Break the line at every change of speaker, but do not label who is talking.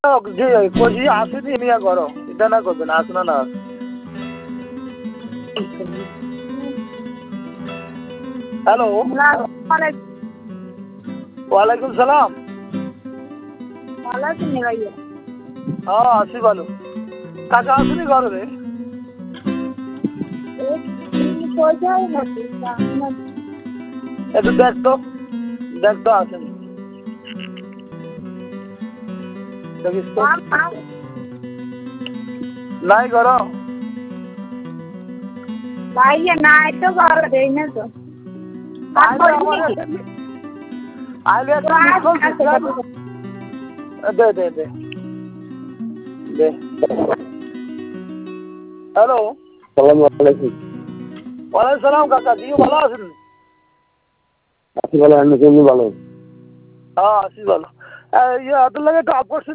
যে কজি আসেনি নিয়ে করো এটা না করবে না আসনা না হ্যালো ওয়ালাইকুম সালাম হ্যাঁ আসি ভালো কাকা আসেনি ঘরে রে একটু দেখতো আসেনি দেখিস তো নাই ঘর
ভাইয়া নাই তো ঘরে দেই না তো
আইলে দে দে দে দে হ্যালো
আসসালামু আলাইকুম।
ওয়ালাইকুম সালাম কাকা জিও ভালো আছেন
আছি ভালো, আপনি কেমনি ভালো?
হ্যাঁ আসি ভালো ইয়ে আপনার লাগে কাপ করছেন